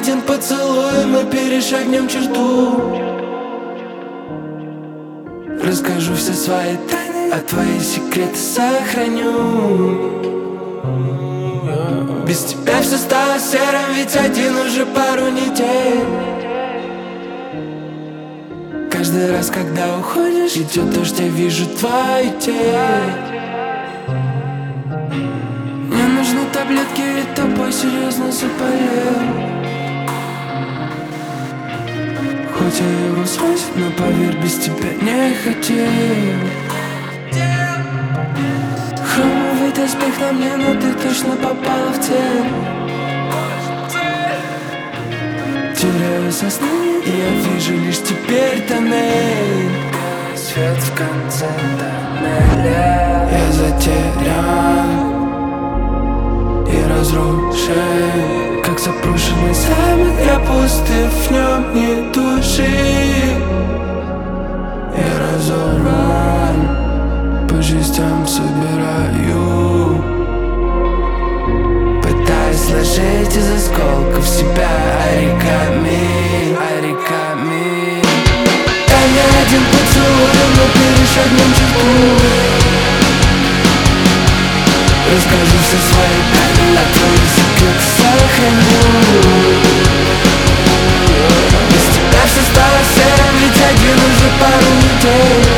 один поцелуй, мы перешагнем черту. Расскажу все свои тайны, а твои секреты сохраню. Без тебя все стало серым, ведь один уже пару недель. Каждый раз, когда уходишь, идет дождь, я вижу твою тень. Мне нужны таблетки, ведь тобой серьезно заболел. Хоть я и Rolls-Royce, но поверь, без тебя не хотел. Хромовый доспех на мне, но ты точно попала в цель. Теряю сознание, и я вижу лишь теперь тоннель. Свет в конце тоннеля. Я затерян и разрушен, как запрошенный замок. Я пустый, в нем ни души. Я разорван, по частям собираю, пытаюсь сложить из осколков себя оригами. Дай мне один поцелуй, мы перешагнем черту. Расскажу все свои тайны, а твои секреты сохраню. Без тебя все стало серым, ведь один уже пару недель.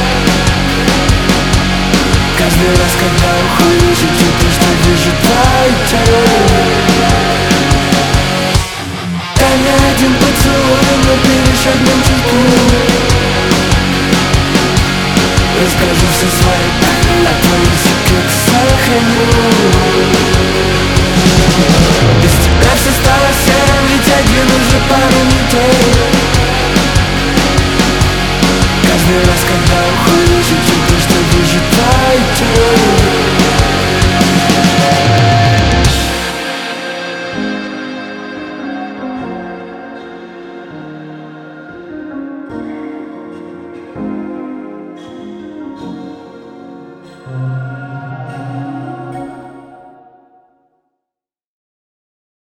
Каждый раз, когда уходишь, я чувствую, что вижу твою тень. Дай мне один поцелуй, мы перешагнем черту. Расскажу все свои тайны, а твои секреты сохраню. Без тебя